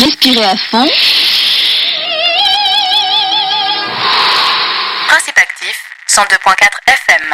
Respirez à fond. Principe actif, 102.4 FM.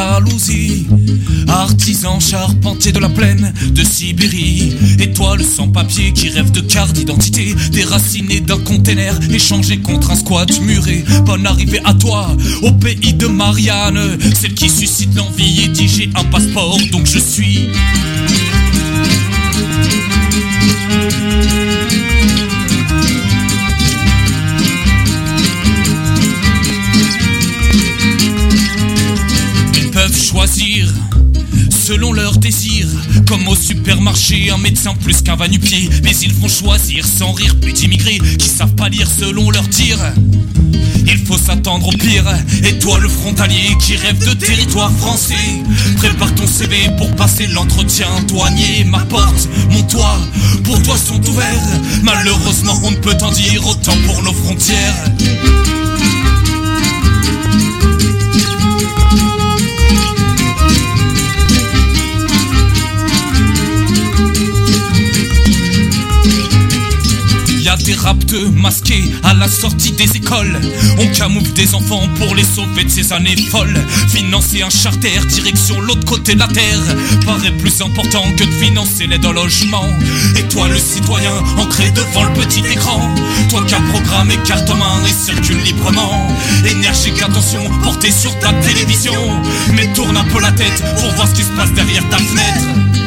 l'Andalousie, artisan charpentier de la plaine de Sibérie, étoile sans papier qui rêve de carte d'identité, déraciné d'un container, échangé contre un squat muré. Bonne arrivée à toi, au pays de Marianne, celle qui suscite l'envie et dit j'ai un passeport donc je suis. Ils peuvent choisir selon leurs désirs, comme au supermarché, un médecin plus qu'un va-nu-pied. Mais ils vont choisir sans rire plus d'immigrés qui savent pas lire selon leurs dires. Il faut s'attendre au pire. Et toi le frontalier qui rêve de territoire français, prépare ton CV pour passer l'entretien douanier. Ma porte, mon toit, pour toi sont ouverts. Malheureusement on ne peut en dire autant pour nos frontières. Y'a des rapteux masqués à la sortie des écoles. On camoufle des enfants pour les sauver de ces années folles. Financer un charter direction l'autre côté de la terre paraît plus important que de financer l'aide au logement. Et toi le citoyen ancré devant le petit écran, toi qui as programmé carte en main et circule librement. Énergique attention portée sur ta télévision, mais tourne un peu la tête pour voir ce qui se passe derrière ta fenêtre.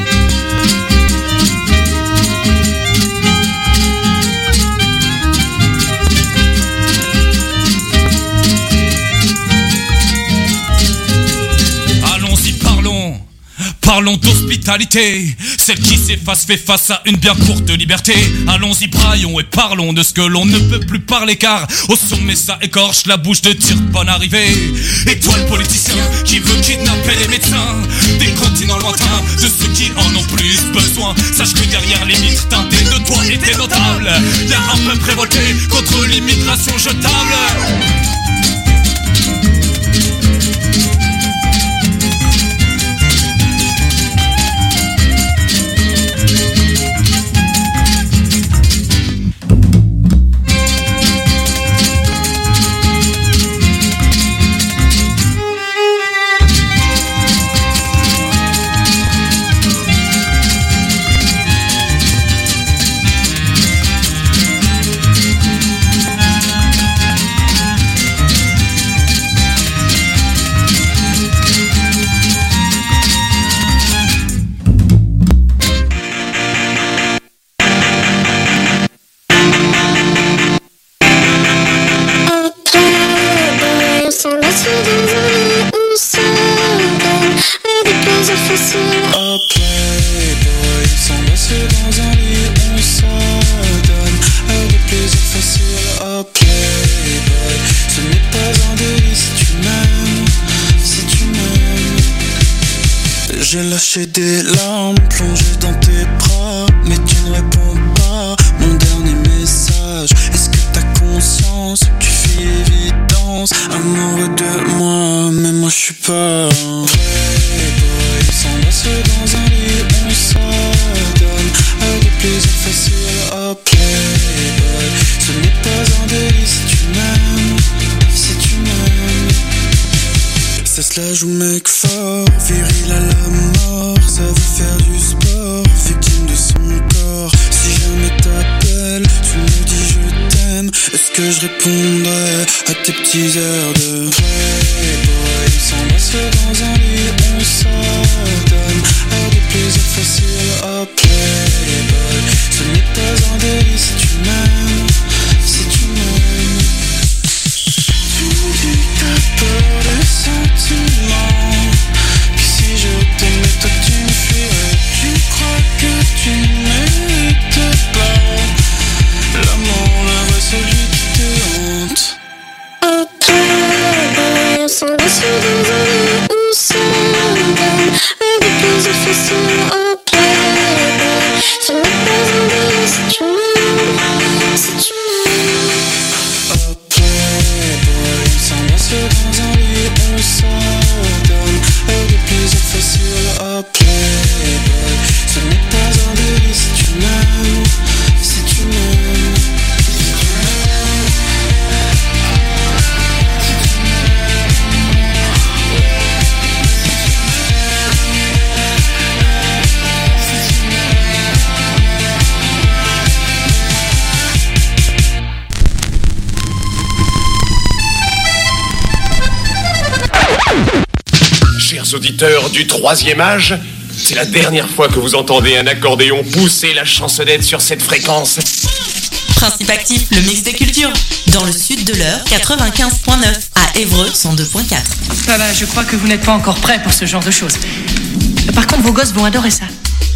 Parlons d'hospitalité, celle qui s'efface fait face à une bien courte liberté. Allons-y braillons et parlons de ce que l'on ne peut plus parler, car au sommet ça écorche la bouche de dire bonne arrivée. Et toi le politicien qui veut kidnapper les médecins des continents lointains, de ceux qui en ont plus besoin, sache que derrière les mitres teintés de toi et des notables, y'a un peuple révolté contre l'immigration jetable. J'ai lâché des larmes plongées dans tes bras, mais tu ne réponds pas. Mon dernier message, est-ce que t'as conscience que tu fais évidence? Amoureux de moi, mais moi je suis pas un playboy. S'embrasser dans un lit, on s'adonne à des plaisirs faciles. Oh playboy, ce n'est pas un délit si tu m'aimes, si tu m'aimes. Ça se la joue mec fort, viril à la mort, ça veut faire du sport, victime de son corps. Si jamais t'appelles, tu me dis je t'aime, est-ce que je répondrais à tes petits airs de playboy? S'embrasser dans un lit, on s'adonne à des plaisirs faciles. Oh playboy, ce n'est pas un délit si tu m'aimes, si tu m'aimes. Tu me dis que t'as peur des sentiments, puis si je t'aimais toi tu me fuirais. Tu crois que tu mérites pas l'amour, le vrai, celui qui te hante. Oh playboy, on s'embrasse dans un lit, on s'adonne à des plaisirs faciles. Oh playboy, ce n'est pas un délit si tu m'aimes, si tu m'aimes. Oh playboy, on s'embrasse dans un lit, on s'adonne à des plaisirs faciles. Oh playboy, ce n'est pas un délit si tu m'aimes, si tu m'aimes. auditeurs du troisième âge. C'est la dernière fois que vous entendez un accordéon pousser la chansonnette sur cette fréquence. Principe actif, le mix des cultures. Dans le sud de l'heure, 95.9. À Évreux, 102.4. Voilà, je crois que vous n'êtes pas encore prêts pour ce genre de choses. Par contre, vos gosses vont adorer ça.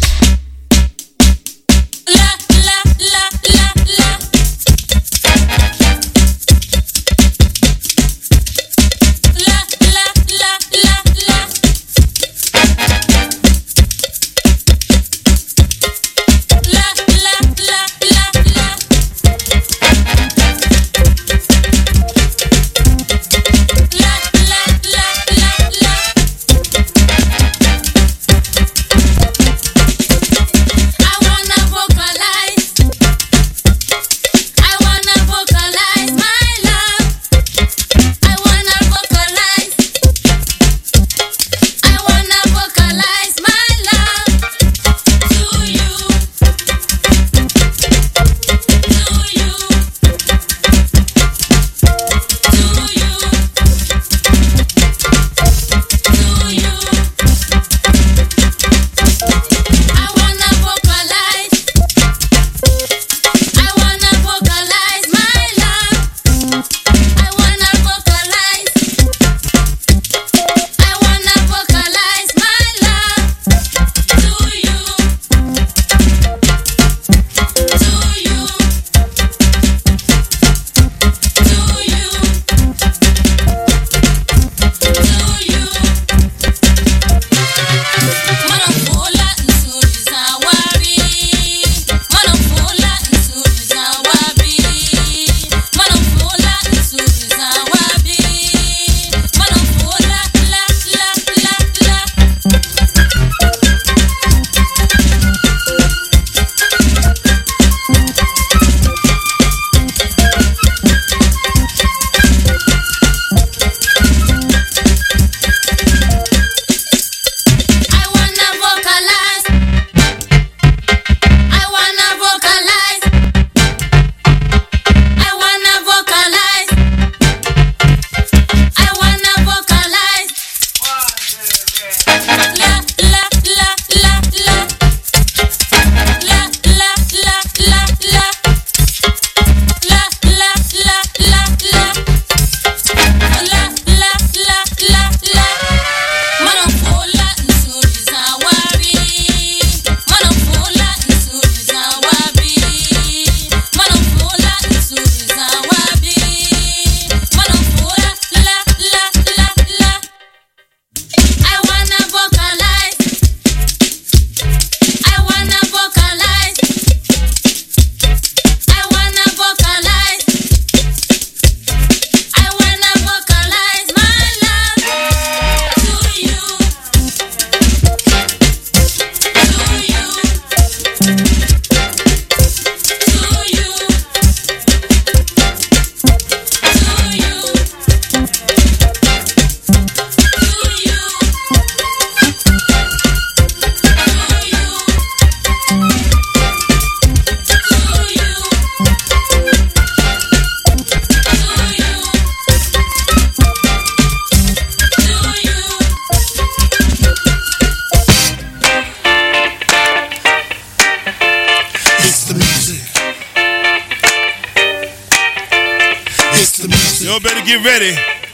Y'all better get ready.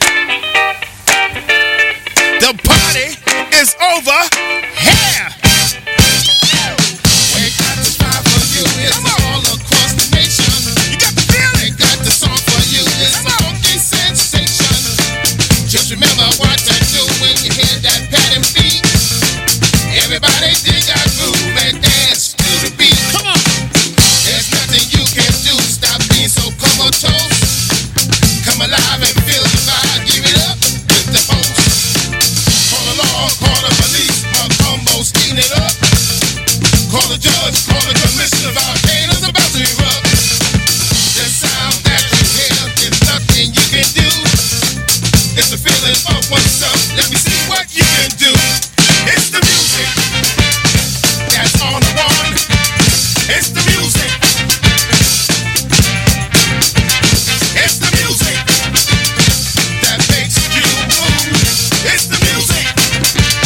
The party is over here. We got the spot for you. It's all across the nation. You got the feeling. We got the song for you. It's funky sensation. Just remember what to do when you hear that pattern beat. Everybody dig that groove and dance to the beat. Come on. There's nothing you can do. Stop being so comatose. Come alive and feel the vibe. Give it up with the host. Call the law, call the police. My combo's eating it up. Call the judge, call the commissioner. Volcanoes about to erupt. The sound that you hear is nothing you can do. It's the feeling of oneself. Let me see what you can do. It's the music that's on the one. It's the music. It's the music that makes you move. It's the music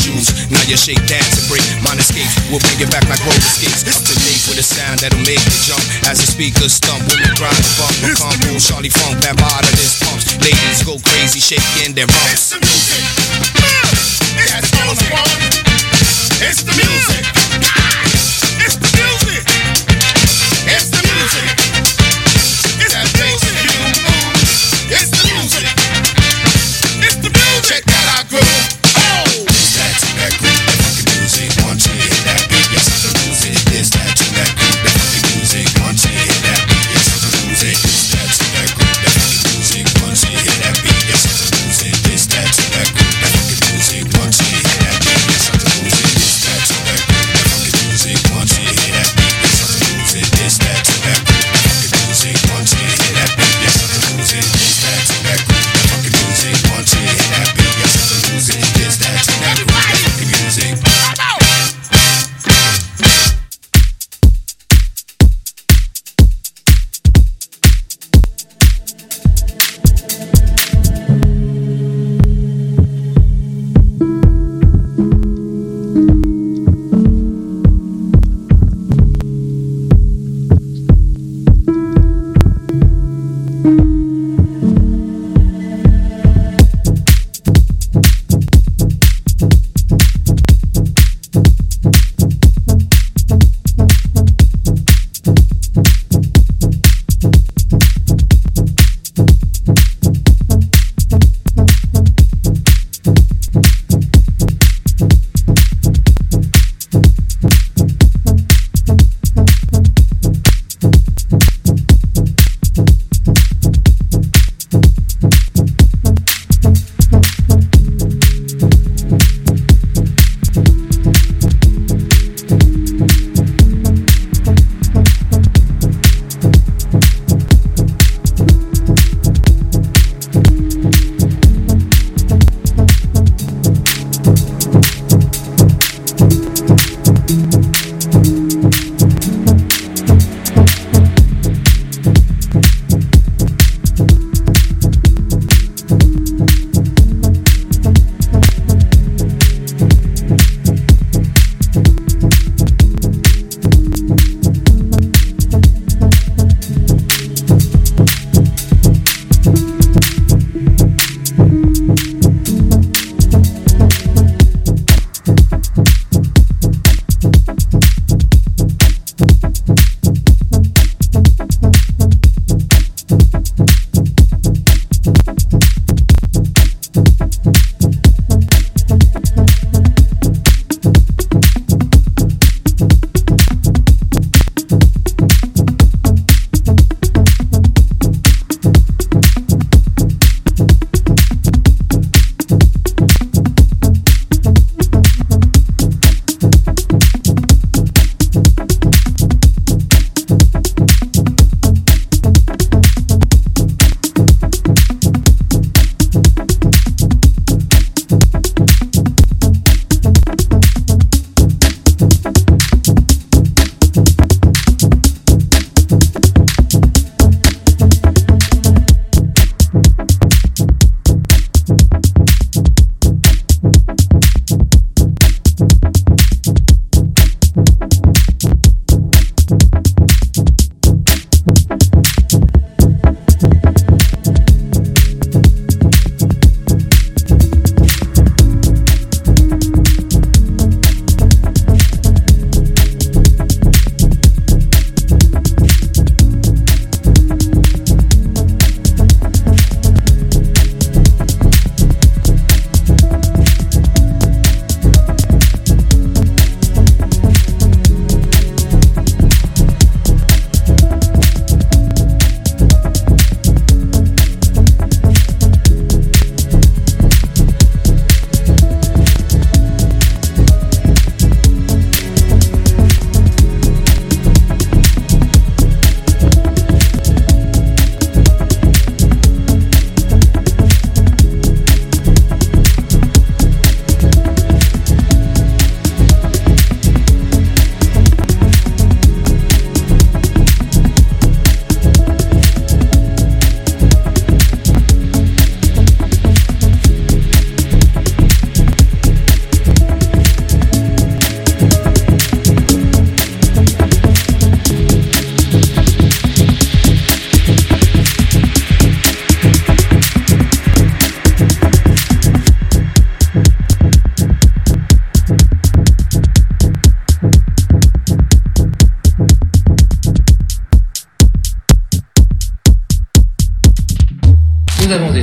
shoes. Now you shake, dance, and break. Mind escapes, we'll bring it back like roller skates. To make with a sound that'll make you jump. As the speakers stump, women grind and bump. Become cool, Charlie Funk, back out of this pumps. Ladies go crazy, shaking their rumps. It's the music. That's all I want. It's the music. It's the music. It's the music. It's that makes you move. It's the music. It's the music. Check that out, groove. Oh, it's that groove, that fucking music. Once you hear that beat, yes, it's the music. It's that groove, that fucking music. Once you hear that beat, yes, it's the music. It's that groove, that fucking music. Once you hear that beat, yes, it's the music. It's that groove, that fucking music. Once you hear that beat.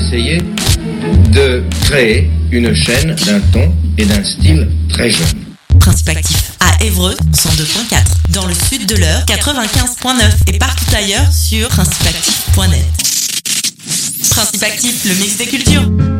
essayé de créer une chaîne d'un ton et d'un style très jeune. Principe actif à Évreux 102.4, dans le sud de l'Eure 95.9 et partout ailleurs sur principeactif.net. Principe actif, le mix des cultures.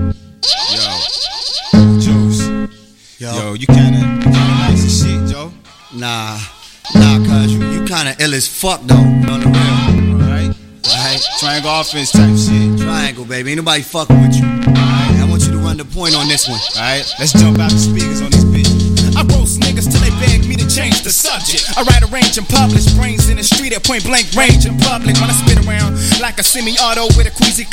Yo, Juice. Yo, you kinda nice as shit, Joe. Nah, cuz you kinda ill as fuck though. On the real. Alright? Triangle offense type shit. Triangle, baby. Ain't nobody fucking with you. Alright? I want you to run the point on this one. Alright? Let's jump out the speakers on these bitches. I roast niggas till they beg me to change the subject. I write, arrange, and publish brains in the street at point blank range in public. When I spit around like a semi-auto with a queasy